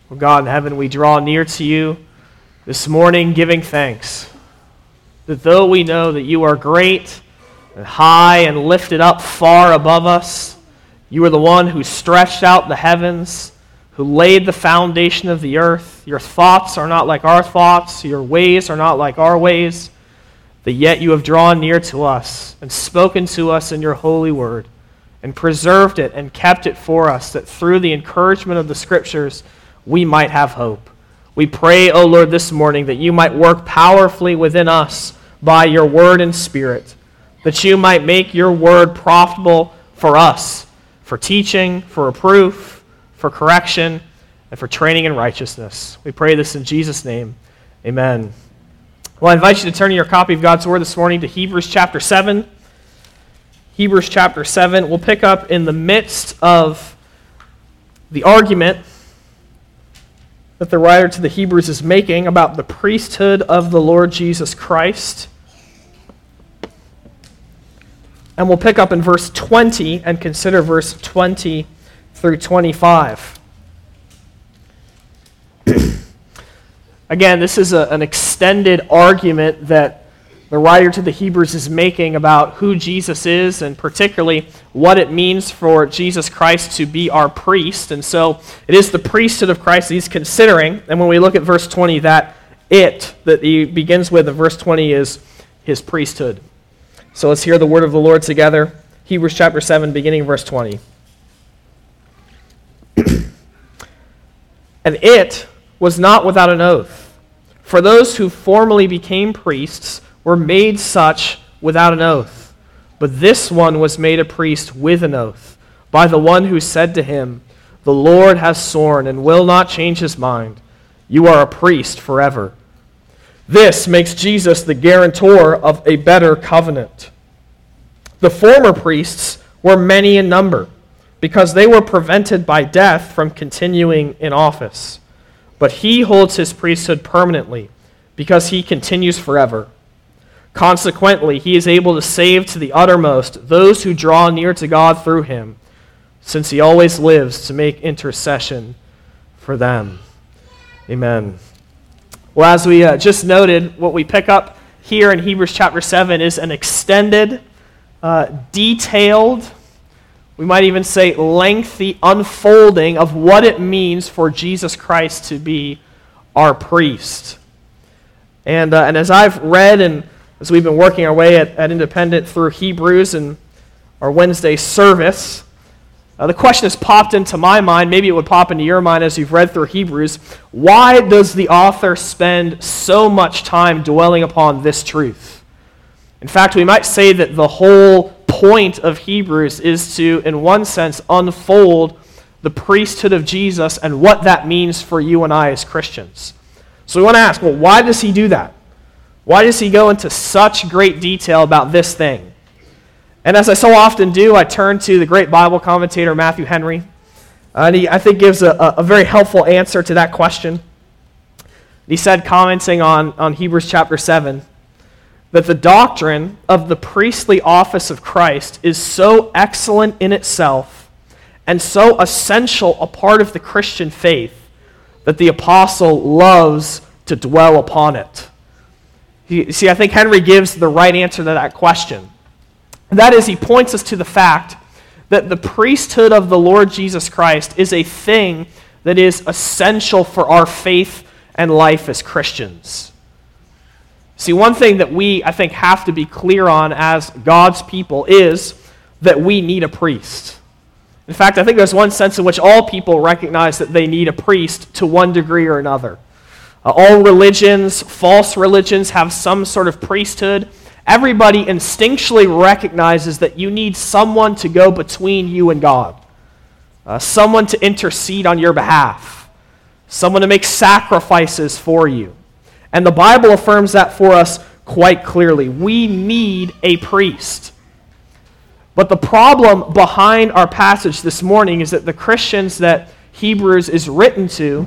Oh God in heaven, we draw near to you this morning giving thanks that though we know that you are great and high and lifted up far above us, you are the one who stretched out the heavens, who laid the foundation of the earth. Your thoughts are not like our thoughts, your ways are not like our ways, that yet you have drawn near to us and spoken to us in your holy word and preserved it and kept it for us, that through the encouragement of the Scriptures we might have hope. We pray, O Lord, this morning that you might work powerfully within us by your word and spirit, that you might make your word profitable for us, for teaching, for reproof, for correction, and for training in righteousness. We pray this in Jesus' name. Amen. Well, I invite you to turn your copy of God's Word this morning to Hebrews chapter 7. Hebrews chapter 7. We'll pick up in the midst of the argument that the writer to the Hebrews is making about the priesthood of the Lord Jesus Christ. And we'll pick up in verse 20 and consider verse 20 through 25. Again, this is an extended argument that the writer to the Hebrews is making about who Jesus is and particularly what it means for Jesus Christ to be our priest. And so it is the priesthood of Christ that he's considering. And when we look at verse 20, that he begins with in verse 20 is his priesthood. So let's hear the word of the Lord together. Hebrews chapter 7, beginning verse 20. And it was not without an oath. For those who formerly became priests were made such without an oath. But this one was made a priest with an oath, by the one who said to him, "The Lord has sworn and will not change his mind. You are a priest forever." This makes Jesus the guarantor of a better covenant. The former priests were many in number, because they were prevented by death from continuing in office. But he holds his priesthood permanently, because he continues forever. Consequently, he is able to save to the uttermost those who draw near to God through him, since he always lives to make intercession for them. Amen. Well, as we just noted, what we pick up here in Hebrews chapter 7 is an extended, detailed, we might even say lengthy unfolding of what it means for Jesus Christ to be our priest. And as I've read and as we've been working our way at Independent through Hebrews and our Wednesday service, the question has popped into my mind, maybe it would pop into your mind as you've read through Hebrews, why does the author spend so much time dwelling upon this truth? In fact, we might say that the whole point of Hebrews is to, in one sense, unfold the priesthood of Jesus and what that means for you and I as Christians. So we want to ask, well, why does he do that? Why does he go into such great detail about this thing? And as I so often do, I turn to the great Bible commentator Matthew Henry. And he, I think, gives a very helpful answer to that question. He said, commenting on Hebrews chapter 7, that the doctrine of the priestly office of Christ is so excellent in itself and so essential a part of the Christian faith that the apostle loves to dwell upon it. You see, I think Henry gives the right answer to that question. That is, he points us to the fact that the priesthood of the Lord Jesus Christ is a thing that is essential for our faith and life as Christians. See, one thing that we, I think, have to be clear on as God's people is that we need a priest. In fact, I think there's one sense in which all people recognize that they need a priest to one degree or another. All religions, false religions, have some sort of priesthood. Everybody instinctually recognizes that you need someone to go between you and God, someone to intercede on your behalf, someone to make sacrifices for you. And the Bible affirms that for us quite clearly. We need a priest. But the problem behind our passage this morning is that the Christians that Hebrews is written to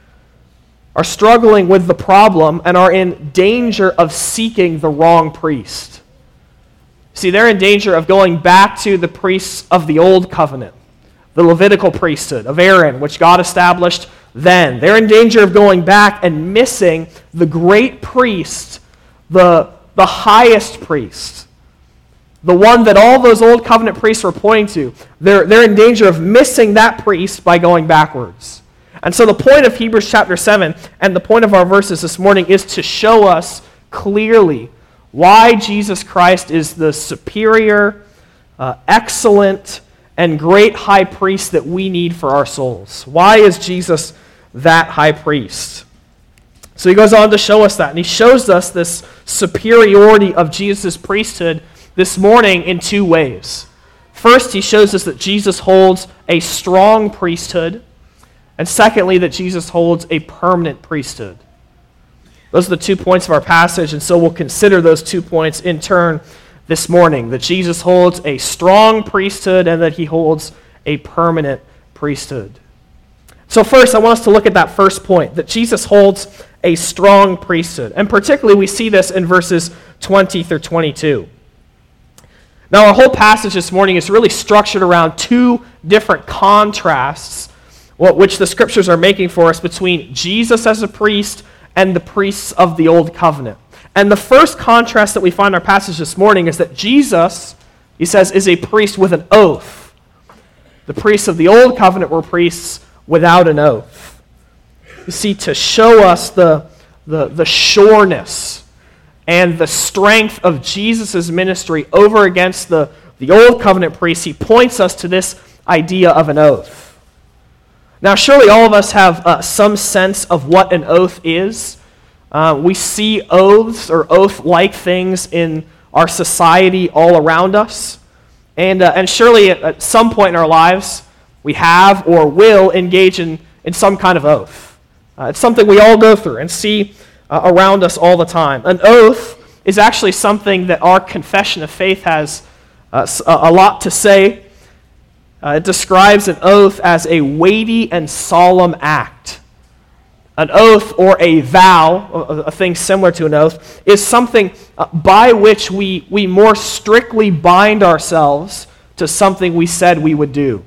are struggling with the problem and are in danger of seeking the wrong priest. See, they're in danger of going back to the priests of the old covenant, the Levitical priesthood of Aaron, which God established then. They're in danger of going back and missing the great priest, the highest priest, the one that all those old covenant priests were pointing to. They're in danger of missing that priest by going backwards. And so the point of Hebrews chapter 7 and the point of our verses this morning is to show us clearly why Jesus Christ is the superior, excellent, and great high priest that we need for our souls. Why is Jesus that high priest? So he goes on to show us that, and he shows us this superiority of Jesus' priesthood this morning in two ways. First, he shows us that Jesus holds a strong priesthood, and secondly, that Jesus holds a permanent priesthood. Those are the 2 points of our passage, and so we'll consider those 2 points in turn this morning, that Jesus holds a strong priesthood and that he holds a permanent priesthood. So first, I want us to look at that first point, that Jesus holds a strong priesthood. And particularly, we see this in verses 20 through 22. Now, our whole passage this morning is really structured around two different contrasts, which the Scriptures are making for us between Jesus as a priest and the priests of the Old Covenant. And the first contrast that we find in our passage this morning is that Jesus, he says, is a priest with an oath. The priests of the Old Covenant were priests without an oath. You see, to show us the sureness and the strength of Jesus' ministry over against the Old Covenant priests, he points us to this idea of an oath. Now, surely all of us have some sense of what an oath is. We see oaths or oath-like things in our society all around us. And surely at some point in our lives, we have or will engage in some kind of oath. It's something we all go through and see around us all the time. An oath is actually something that our confession of faith has a lot to say. It describes an oath as a weighty and solemn act. An oath or a vow, a thing similar to an oath, is something by which we more strictly bind ourselves to something we said we would do.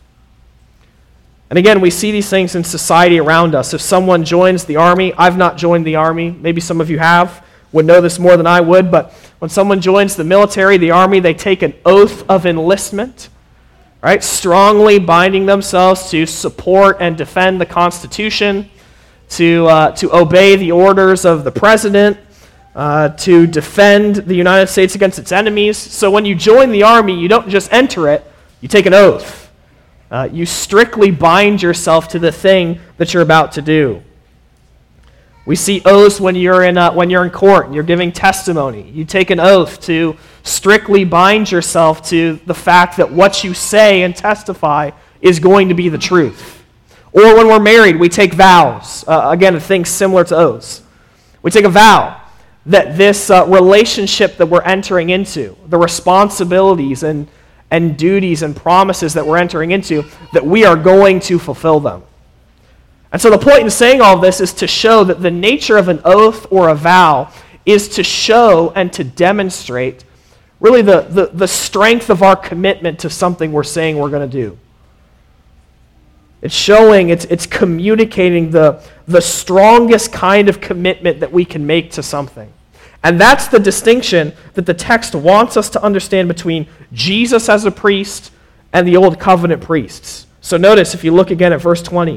And again, we see these things in society around us. If someone joins the army, I've not joined the army, maybe some of you have, would know this more than I would, but when someone joins the military, the army, they take an oath of enlistment, right? Strongly binding themselves to support and defend the Constitution, to obey the orders of the president, to defend the United States against its enemies. So when you join the army, you don't just enter it, you take an oath. You strictly bind yourself to the thing that you're about to do. We see oaths when you're in court and you're giving testimony. You take an oath to strictly bind yourself to the fact that what you say and testify is going to be the truth. Or when we're married, we take vows. Again, a thing similar to oaths. We take a vow that this relationship that we're entering into, the responsibilities and duties and promises that we're entering into, that we are going to fulfill them. And so the point in saying all this is to show that the nature of an oath or a vow is to show and to demonstrate really the strength of our commitment to something we're saying we're going to do. It's showing, it's communicating the strongest kind of commitment that we can make to something. And that's the distinction that the text wants us to understand between Jesus as a priest and the Old Covenant priests. So notice, if you look again at verse 20,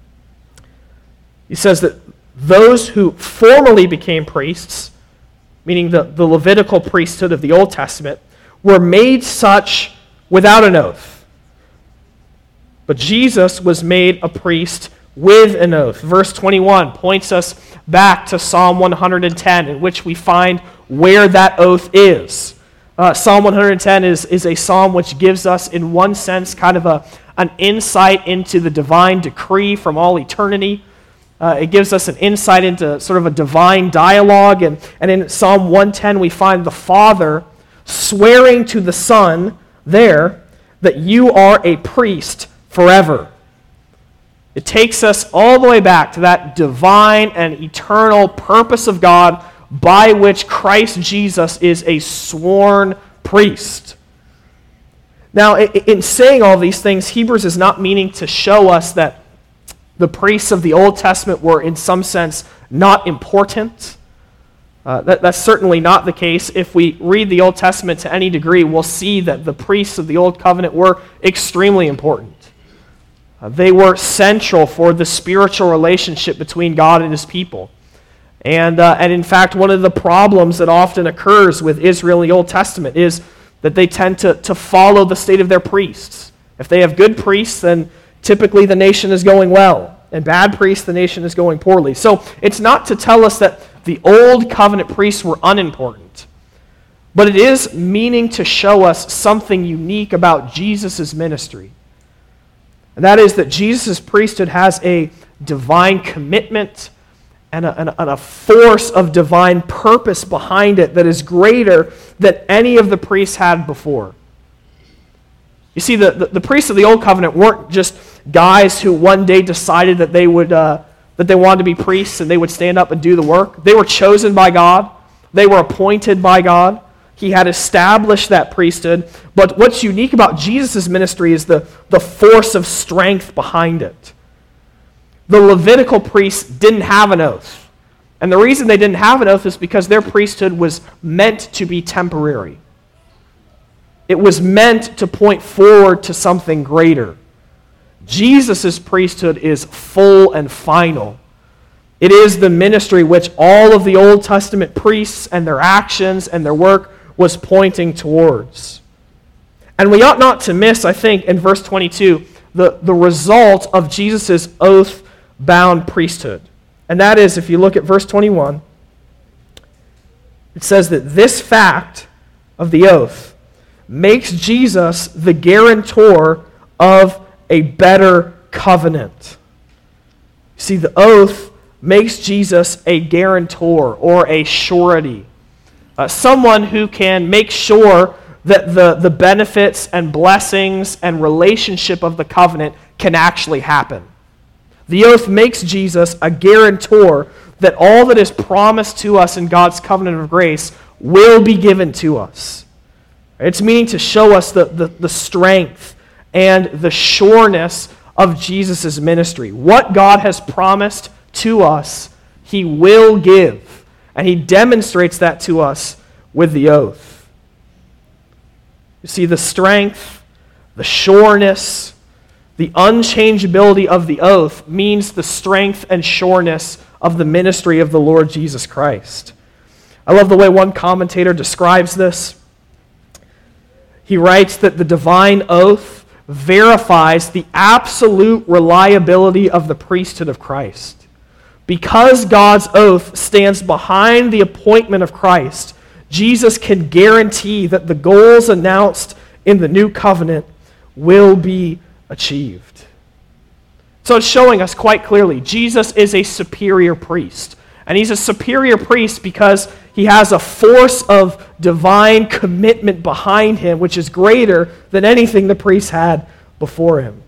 he says that those who formerly became priests, meaning the Levitical priesthood of the Old Testament, were made such without an oath. But Jesus was made a priest with an oath. Verse 21 points us back to Psalm 110, in which we find where that oath is. Psalm 110 is a psalm which gives us, in one sense, kind of an insight into the divine decree from all eternity. It gives us an insight into sort of a divine dialogue. And in Psalm 110, we find the Father swearing to the Son there that you are a priest forever. It takes us all the way back to that divine and eternal purpose of God by which Christ Jesus is a sworn priest. Now, in saying all these things, Hebrews is not meaning to show us that the priests of the Old Testament were, in some sense, not important. That's certainly not the case. If we read the Old Testament to any degree, we'll see that the priests of the Old Covenant were extremely important. They were central for the spiritual relationship between God and his people. And in fact, one of the problems that often occurs with Israel in the Old Testament is that they tend to follow the state of their priests. If they have good priests, then typically the nation is going well. And bad priests, the nation is going poorly. So it's not to tell us that the Old Covenant priests were unimportant. But it is meaning to show us something unique about Jesus' ministry. And that is that Jesus' priesthood has a divine commitment and a force of divine purpose behind it that is greater than any of the priests had before. You see, the priests of the Old Covenant weren't just guys who one day decided that they wanted to be priests and they would stand up and do the work. They were chosen by God. They were appointed by God. He had established that priesthood. But what's unique about Jesus' ministry is the force of strength behind it. The Levitical priests didn't have an oath. And the reason they didn't have an oath is because their priesthood was meant to be temporary. It was meant to point forward to something greater. Jesus' priesthood is full and final. It is the ministry which all of the Old Testament priests and their actions and their work was pointing towards. And we ought not to miss, I think, in verse 22, the result of Jesus' oath-bound priesthood. And that is, if you look at verse 21, it says that this fact of the oath makes Jesus the guarantor of a better covenant. See, the oath makes Jesus a guarantor or a surety. Someone who can make sure that the benefits and blessings and relationship of the covenant can actually happen. The oath makes Jesus a guarantor that all that is promised to us in God's covenant of grace will be given to us. It's meaning to show us the strength and the sureness of Jesus' ministry. What God has promised to us, he will give. And he demonstrates that to us with the oath. You see, the strength, the sureness, the unchangeability of the oath means the strength and sureness of the ministry of the Lord Jesus Christ. I love the way one commentator describes this. He writes that the divine oath verifies the absolute reliability of the priesthood of Christ. Because God's oath stands behind the appointment of Christ, Jesus can guarantee that the goals announced in the new covenant will be achieved. So it's showing us quite clearly, Jesus is a superior priest. And he's a superior priest because he has a force of divine commitment behind him, which is greater than anything the priests had before him.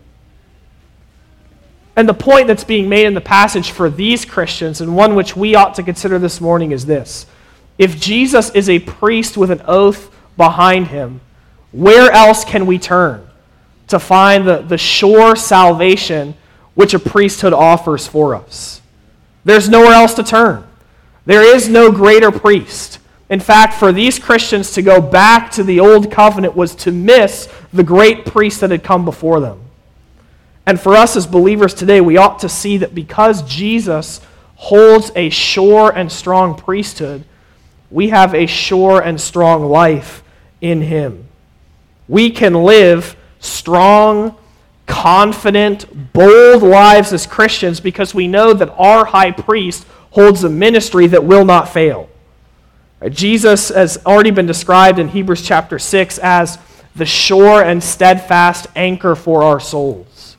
And the point that's being made in the passage for these Christians, and one which we ought to consider this morning, is this. If Jesus is a priest with an oath behind him, where else can we turn to find the sure salvation which a priesthood offers for us? There's nowhere else to turn. There is no greater priest. In fact, for these Christians to go back to the old covenant was to miss the great priest that had come before them. And for us as believers today, we ought to see that because Jesus holds a sure and strong priesthood, we have a sure and strong life in him. We can live strong, confident, bold lives as Christians because we know that our high priest holds a ministry that will not fail. Jesus has already been described in Hebrews chapter 6 as the sure and steadfast anchor for our souls.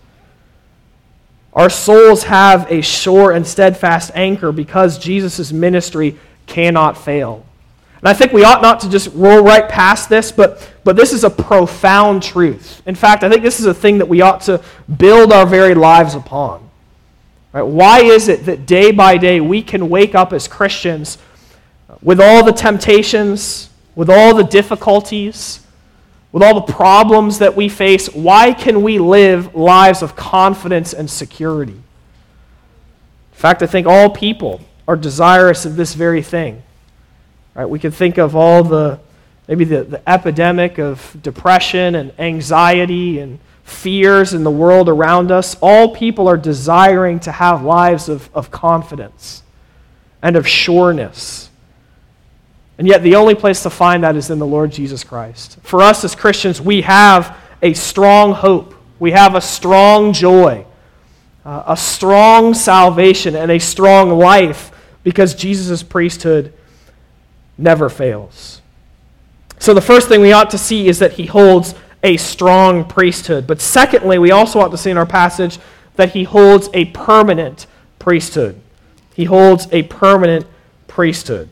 Our souls have a sure and steadfast anchor because Jesus' ministry cannot fail. And I think we ought not to just roll right past this, but this is a profound truth. In fact, I think this is a thing that we ought to build our very lives upon. Right? Why is it that day by day we can wake up as Christians with all the temptations, with all the difficulties, with all the problems that we face, why can we live lives of confidence and security? In fact, I think all people are desirous of this very thing. Right? We can think of all the epidemic of depression and anxiety and fears in the world around us. All people are desiring to have lives of confidence and of sureness. And yet the only place to find that is in the Lord Jesus Christ. For us as Christians, we have a strong hope. We have a strong joy, a strong salvation, and a strong life because Jesus' priesthood never fails. So the first thing we ought to see is that he holds a strong priesthood. But secondly, we also ought to see in our passage that he holds a permanent priesthood. He holds a permanent priesthood.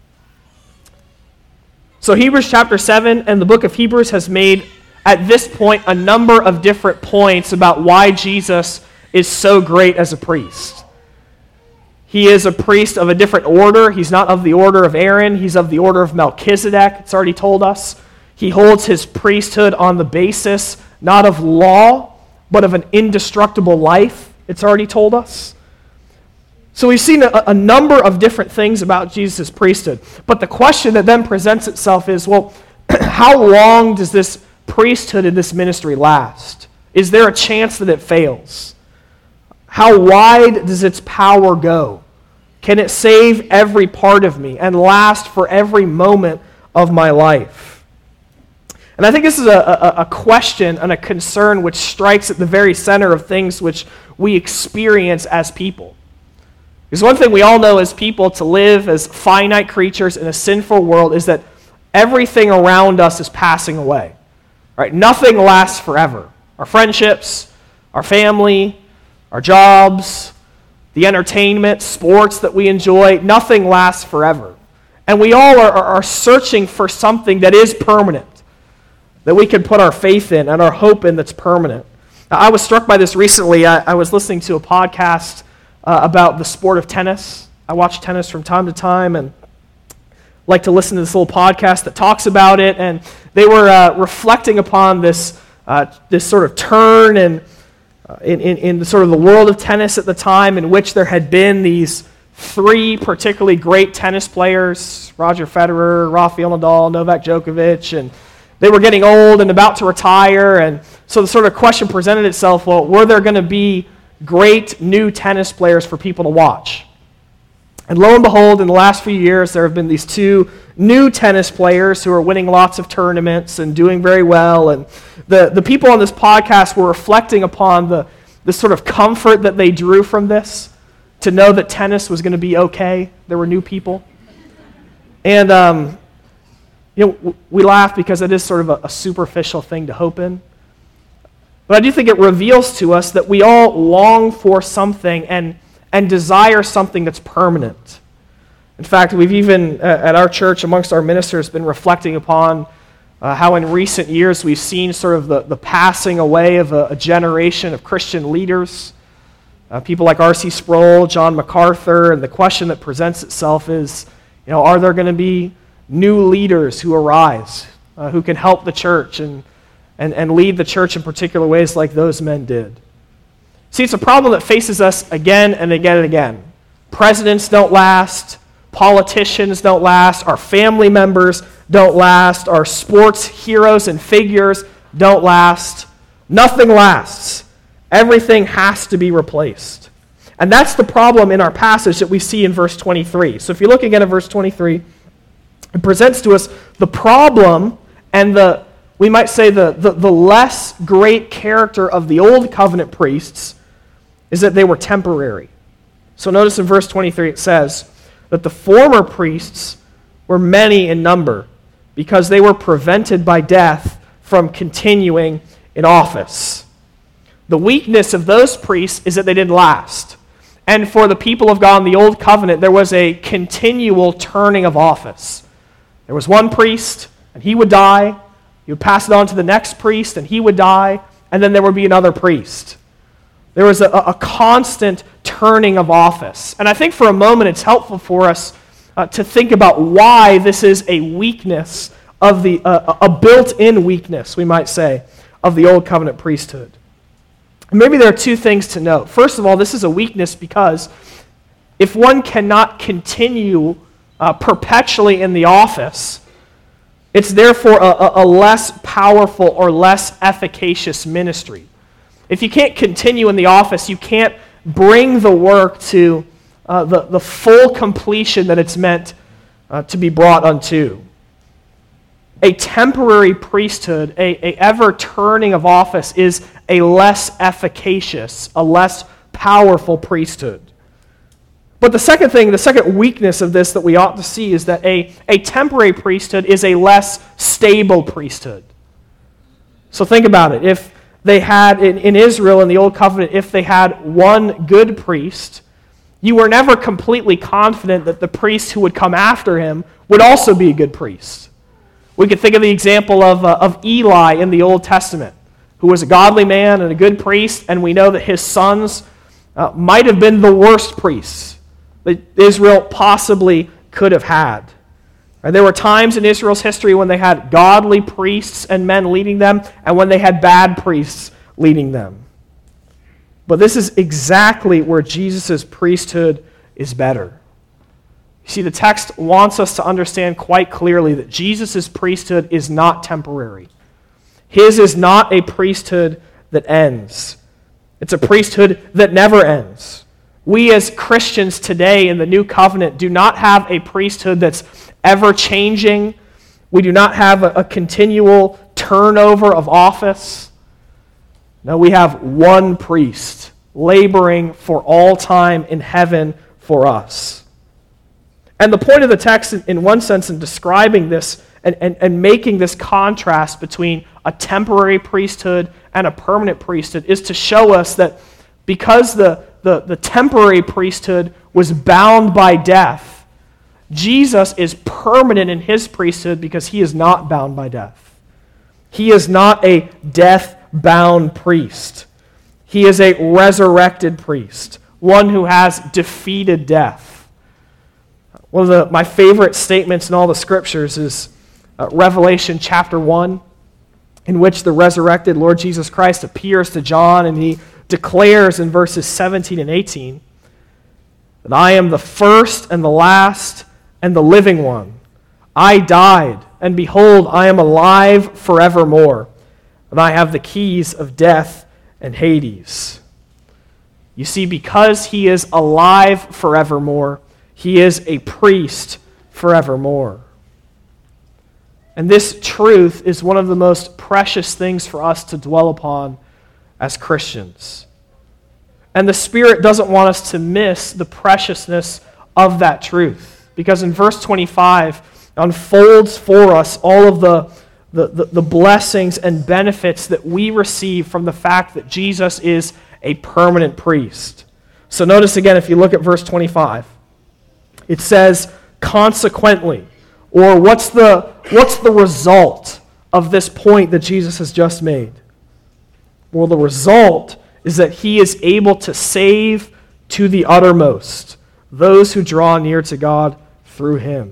So Hebrews chapter 7 and the book of Hebrews has made, at this point, a number of different points about why Jesus is so great as a priest. He is a priest of a different order. He's not of the order of Aaron. He's of the order of Melchizedek, it's already told us. He holds his priesthood on the basis not of law, but of an indestructible life, it's already told us. So we've seen a number of different things about Jesus' priesthood. But the question that then presents itself is, well, how long does this priesthood and this ministry last? Is there a chance that it fails? How wide does its power go? Can it save every part of me and last for every moment of my life? And I think this is a question and a concern which strikes at the very center of things which we experience as people. Because one thing we all know as people, to live as finite creatures in a sinful world, is that everything around us is passing away. Right? Nothing lasts forever. Our friendships, our family, our jobs, the entertainment, sports that we enjoy, nothing lasts forever. And we all are searching for something that is permanent, that we can put our faith in and our hope in that's permanent. Now, I was struck by this recently. I was listening to a podcast about the sport of tennis. I watch tennis from time to time and like to listen to this little podcast that talks about it. And they were reflecting upon this sort of turn and in the sort of the world of tennis at the time, in which there had been these three particularly great tennis players, Roger Federer, Rafael Nadal, Novak Djokovic, and they were getting old and about to retire. And so the sort of question presented itself, well, were there going to be great new tennis players for people to watch? And lo and behold, in the last few years, there have been these two new tennis players who are winning lots of tournaments and doing very well. And the people on this podcast were reflecting upon the sort of comfort that they drew from this, to know that tennis was going to be okay. There were new people. And, we laugh because it is sort of a superficial thing to hope in. But I do think it reveals to us that we all long for something and desire something that's permanent. In fact, we've even, at our church, amongst our ministers, been reflecting upon how in recent years we've seen sort of the passing away of a generation of Christian leaders, people like R.C. Sproul, John MacArthur, and the question that presents itself is, are there going to be new leaders who arise, who can help the church and lead the church in particular ways like those men did? See, it's a problem that faces us again and again and again. Presidents don't last. Politicians don't last. Our family members don't last. Our sports heroes and figures don't last. Nothing lasts. Everything has to be replaced. And that's the problem in our passage that we see in verse 23. So if you look again at verse 23, it presents to us the problem and we might say the less great character of the old covenant priests is that they were temporary. So notice in verse 23 it says that the former priests were many in number because they were prevented by death from continuing in office. The weakness of those priests is that they didn't last. And for the people of God in the old covenant, there was a continual turning of office. There was one priest, and he would die. You would pass it on to the next priest, and he would die, and then there would be another priest. There was a constant turning of office. And I think for a moment it's helpful for us to think about why this is a weakness of a built-in weakness, we might say, of the Old Covenant priesthood. And maybe there are two things to note. First of all, this is a weakness because if one cannot continue perpetually in the office, it's therefore a less powerful or less efficacious ministry. If you can't continue in the office, you can't bring the work to the full completion that it's meant to be brought unto. A temporary priesthood, a ever-turning of office, is a less efficacious, a less powerful priesthood. But the second weakness of this that we ought to see is that a temporary priesthood is a less stable priesthood. So think about it. If they had, in Israel, in the Old Covenant, if they had one good priest, you were never completely confident that the priest who would come after him would also be a good priest. We could think of the example of Eli in the Old Testament, who was a godly man and a good priest, and we know that his sons might have been the worst priests that Israel possibly could have had. And there were times in Israel's history when they had godly priests and men leading them, and when they had bad priests leading them. But this is exactly where Jesus' priesthood is better. You see, the text wants us to understand quite clearly that Jesus' priesthood is not temporary. His is not a priesthood that ends. It's a priesthood that never ends. We as Christians today in the New Covenant do not have a priesthood that's ever-changing. We do not have a continual turnover of office. No, we have one priest laboring for all time in heaven for us. And the point of the text, in one sense, in describing this and making this contrast between a temporary priesthood and a permanent priesthood, is to show us that because the temporary priesthood was bound by death, Jesus is permanent in his priesthood because he is not bound by death. He is not a death-bound priest. He is a resurrected priest, one who has defeated death. One of my favorite statements in all the scriptures is Revelation chapter 1, in which the resurrected Lord Jesus Christ appears to John, and he declares in verses 17 and 18 that I am the first and the last and the living one. I died, and behold, I am alive forevermore, and I have the keys of death and Hades. You see, because he is alive forevermore, he is a priest forevermore. And this truth is one of the most precious things for us to dwell upon as Christians. And the Spirit doesn't want us to miss the preciousness of that truth, because in verse 25 unfolds for us all of the blessings and benefits that we receive from the fact that Jesus is a permanent priest. So notice again, if you look at verse 25, it says, consequently, or what's the result of this point that Jesus has just made? Well, the result is that he is able to save to the uttermost those who draw near to God through him.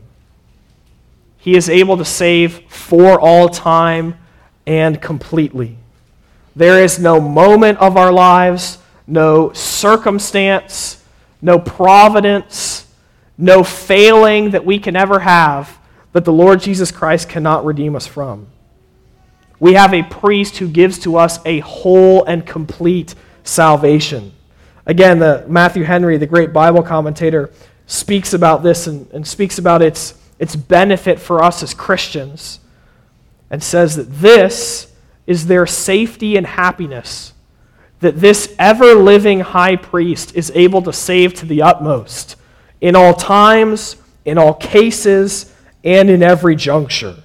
He is able to save for all time and completely. There is no moment of our lives, no circumstance, no providence, no failing that we can ever have that the Lord Jesus Christ cannot redeem us from. We have a priest who gives to us a whole and complete salvation. Again, Matthew Henry, the great Bible commentator, speaks about this and speaks about its benefit for us as Christians, and says that this is their safety and happiness, that this ever-living high priest is able to save to the utmost in all times, in all cases, and in every juncture.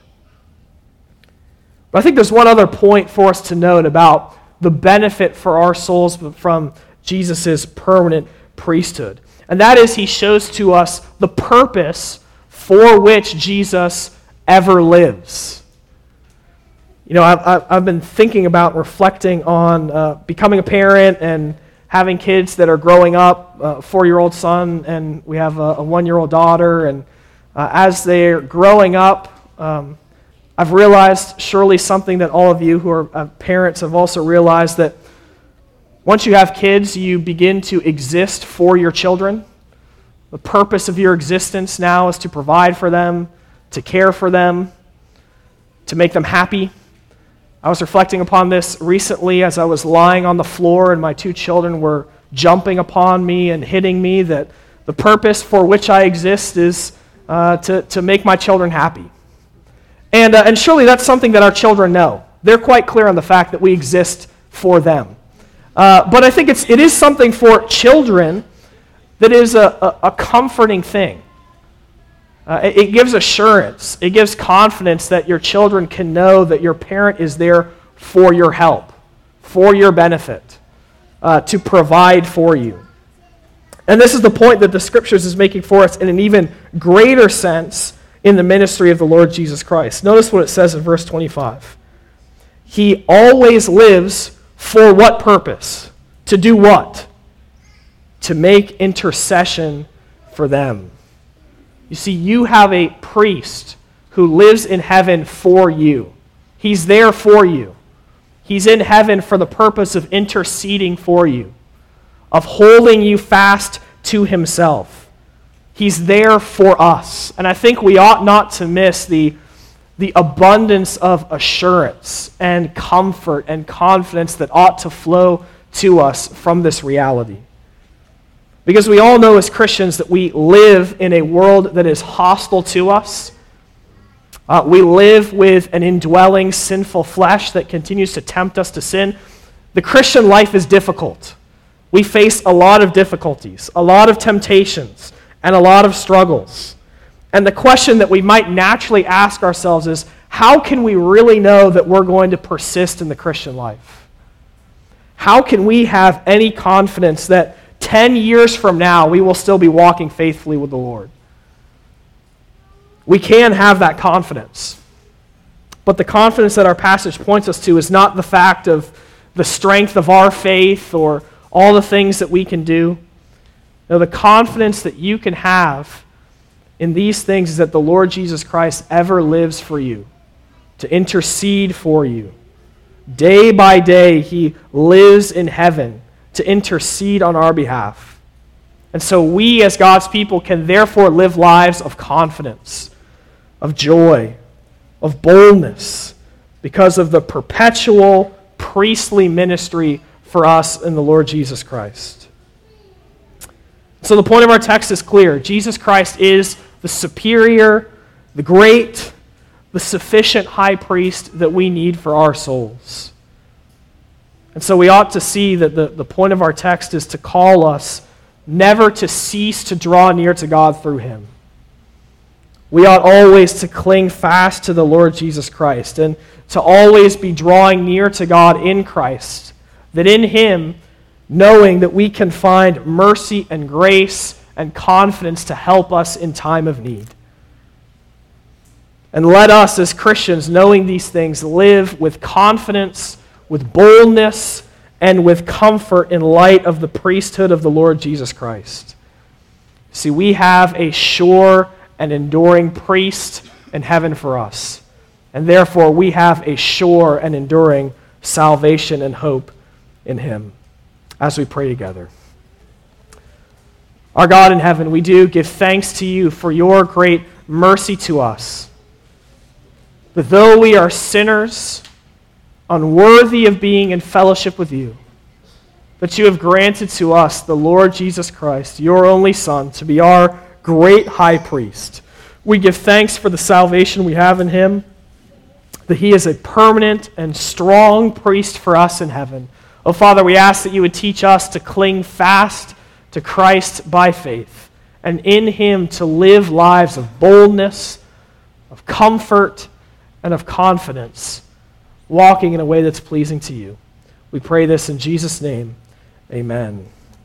But I think there's one other point for us to note about the benefit for our souls from Jesus' permanent priesthood. And that is, he shows to us the purpose for which Jesus ever lives. You know, I've been thinking about reflecting on becoming a parent and having kids that are growing up, a 4-year-old son, and we have a 1-year-old daughter. And as they're growing up, I've realized, surely something that all of you who are parents have also realized, that once you have kids, you begin to exist for your children. The purpose of your existence now is to provide for them, to care for them, to make them happy. I was reflecting upon this recently as I was lying on the floor and my two children were jumping upon me and hitting me, that the purpose for which I exist is to make my children happy. And surely that's something that our children know. They're quite clear on the fact that we exist for them. But I think it is something for children that is a comforting thing. It gives assurance. It gives confidence that your children can know that your parent is there for your help, for your benefit, to provide for you. And this is the point that the Scriptures is making for us in an even greater sense in the ministry of the Lord Jesus Christ. Notice what it says in verse 25. He always lives for what purpose? To do what? To make intercession for them. You see, you have a priest who lives in heaven for you. He's there for you. He's in heaven for the purpose of interceding for you, of holding you fast to himself. He's there for us. And I think we ought not to miss the abundance of assurance and comfort and confidence that ought to flow to us from this reality. Because we all know as Christians that we live in a world that is hostile to us. We live with an indwelling sinful flesh that continues to tempt us to sin. The Christian life is difficult. We face a lot of difficulties, a lot of temptations, and a lot of struggles. And the question that we might naturally ask ourselves is, how can we really know that we're going to persist in the Christian life? How can we have any confidence that 10 years from now we will still be walking faithfully with the Lord? We can have that confidence. But the confidence that our passage points us to is not the fact of the strength of our faith or all the things that we can do. No, the confidence that you can have in these things is that the Lord Jesus Christ ever lives for you, to intercede for you. Day by day, he lives in heaven to intercede on our behalf. And so we as God's people can therefore live lives of confidence, of joy, of boldness, because of the perpetual priestly ministry for us in the Lord Jesus Christ. So the point of our text is clear. Jesus Christ is the superior, the great, the sufficient high priest that we need for our souls. And so we ought to see that the point of our text is to call us never to cease to draw near to God through him. We ought always to cling fast to the Lord Jesus Christ and to always be drawing near to God in Christ, that in him, knowing that we can find mercy and grace and confidence to help us in time of need. And let us as Christians, knowing these things, live with confidence, with boldness, and with comfort in light of the priesthood of the Lord Jesus Christ. See, we have a sure and enduring priest in heaven for us. And therefore, we have a sure and enduring salvation and hope in him. As we pray together. Our God in heaven, we do give thanks to you for your great mercy to us. That though we are sinners, unworthy of being in fellowship with you, that you have granted to us the Lord Jesus Christ, your only Son, to be our great high priest. We give thanks for the salvation we have in him, that he is a permanent and strong priest for us in heaven. Oh, Father, we ask that you would teach us to cling fast to Christ by faith, and in him to live lives of boldness, of comfort, and of confidence, walking in a way that's pleasing to you. We pray this in Jesus' name. Amen.